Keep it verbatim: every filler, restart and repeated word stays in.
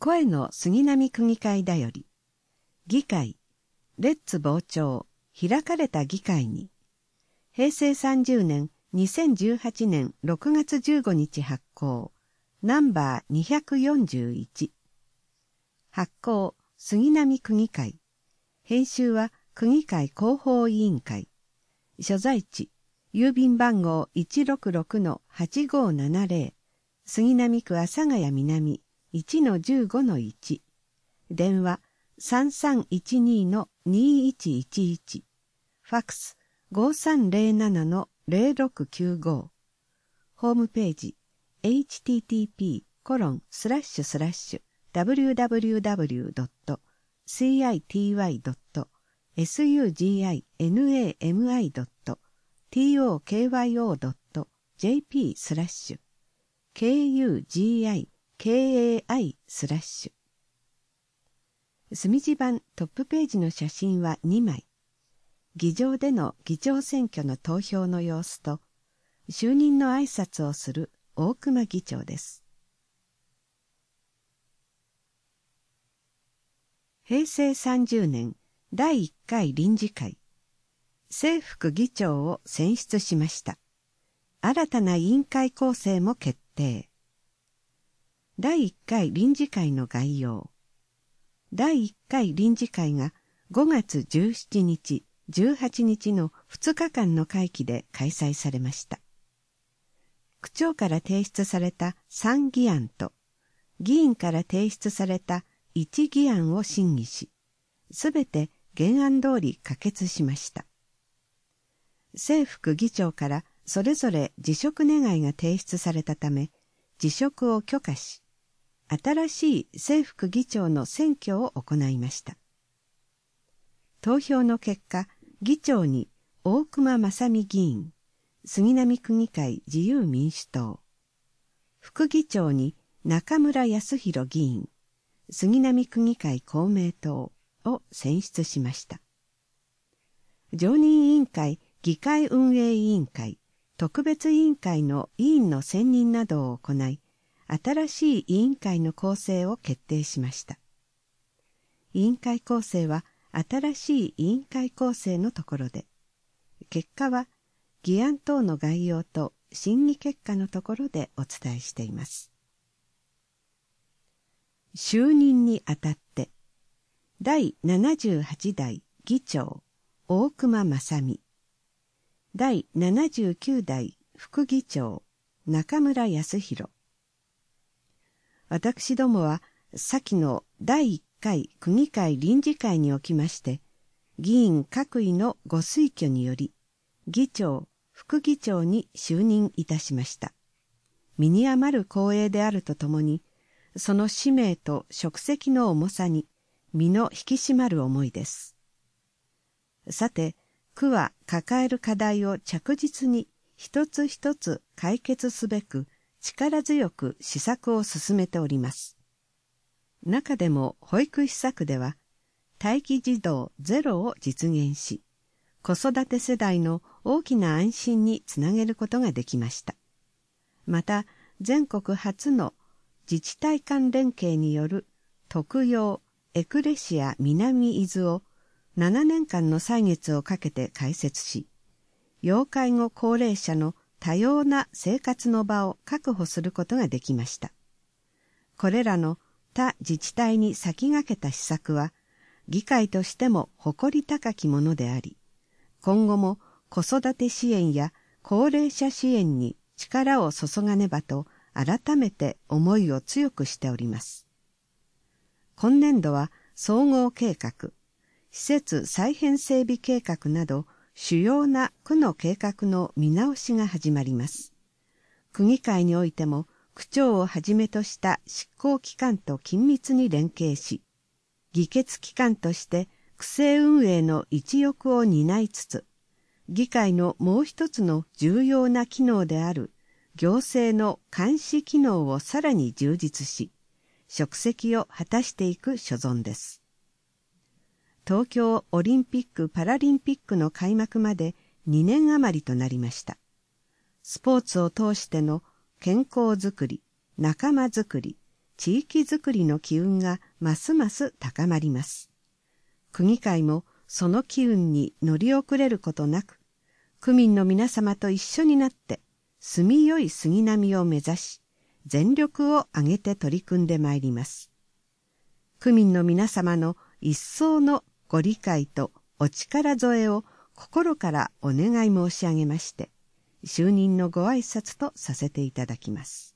声の杉並区議会だより、議会、レッツ傍聴、開かれた議会に、へいせいさんじゅうねん、にせんじゅうはちねんろくがつじゅうごにち発行、ナンバーにひゃくよんじゅういち。発行、杉並区議会。編集は区議会広報委員会。所在地、郵便番号 いちろくろくのはちごーななぜろ、杉並区阿佐ヶ谷南 いちのじゅうごのいち。電話 さんさんいちにのにいちいちいち。ファックス ごーさんぜろななのぜろろくきゅうご。ホームページ エイチティーティーピーコロンスラッシュスラッシュダブリューダブリューダブリュードットシーアイティーワイドットエスユージーアイエヌエーエムアイドットティーオーケーワイオードットジェーピースラッシュケーユージーアイケーエーアイスラッシュ。墨字版トップページの写真はにまい。議場での議長選挙の投票の様子と、就任の挨拶をする大隈議長です。へいせいさんじゅうねんだいいっかい臨時会。正副議長を選出しました。新たな委員会構成も決定。だいいっかい臨時会の概要。だいいっかい臨時会がごがつじゅうしちにち、じゅうはちにちのふつかかんの会期で開催されました。区長から提出されたさんぎあんと、議員から提出されたいちぎあんを審議し、すべて原案通り可決しました。正副議長からそれぞれ辞職願が提出されたため、辞職を許可し、新しい正副議長の選挙を行いました。投票の結果、議長に大隈正美議員、杉並区議会自由民主党、副議長に中村康弘議員、杉並区議会公明党を選出しました。常任委員会、議会運営委員会、特別委員会の委員の選任などを行い、新しい委員会の構成を決定しました。委員会構成は新しい委員会構成のところで、結果は議案等の概要と審議結果のところでお伝えしています。就任にあたって、だいななじゅうはちだい議長大隈正美、だいななじゅうきゅうだい副議長中村康弘。私どもは先のだいいっかい区議会臨時会におきまして、議員各位のご推挙により、議長、副議長に就任いたしました。身に余る光栄であるとともに、その使命と職責の重さに身の引き締まる思いです。さて、区は抱える課題を着実に一つ一つ解決すべく力強く施策を進めております。中でも保育施策では、待機児童ゼロを実現し、子育て世代の大きな安心につなげることができました。また、全国初の自治体間連携による特養エクレシア南伊豆をななねんかんの歳月をかけて開設し、要介護高齢者の多様な生活の場を確保することができました。これらの他自治体に先駆けた施策は、議会としても誇り高きものであり、今後も子育て支援や高齢者支援に力を注がねばと改めて思いを強くしております。今年度は総合計画、施設再編整備計画など主要な区の計画の見直しが始まります。区議会においても区長をはじめとした執行機関と緊密に連携し、議決機関として区政運営の一翼を担いつつ、議会のもう一つの重要な機能である行政の監視機能をさらに充実し、職責を果たしていく所存です。東京オリンピック・パラリンピックの開幕までにねん余りとなりました。スポーツを通しての健康づくり、仲間づくり、 地域づくりの機運がますます高まります。区議会もその機運に乗り遅れることなく、区民の皆様と一緒になって住みよい杉並を目指し、全力を挙げて取り組んでまいります。区民の皆様の一層のご理解とお力添えを心からお願い申し上げまして、就任のご挨拶とさせていただきます。